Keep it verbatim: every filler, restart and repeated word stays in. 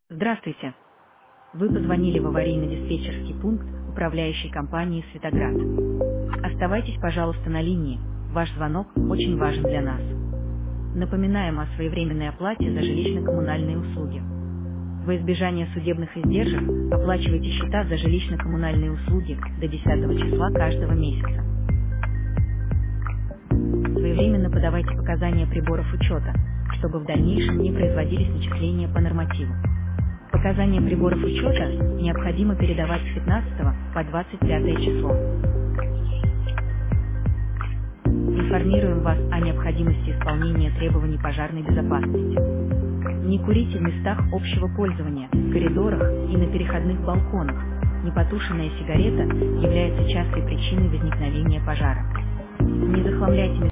Здравствуйте. Вы позвонили в аварийно-диспетчерский пункт управляющей компании «Светоград». Оставайтесь, пожалуйста, на линии. Ваш звонок очень важен для нас. Напоминаем о своевременной оплате за жилищно-коммунальные услуги. Во избежание судебных издержек оплачивайте счета за жилищно-коммунальные услуги до десятого числа каждого месяца. Своевременно подавайте показания приборов учета, чтобы в дальнейшем не производились начисления по нормативу. Показания приборов учета необходимо передавать с пятнадцатого по двадцать пятое число. Информируем вас о необходимости исполнения требований пожарной безопасности. Не курите в местах общего пользования, в коридорах и на переходных балконах. Непотушенная сигарета является частой причиной возникновения пожара. Не захламляйте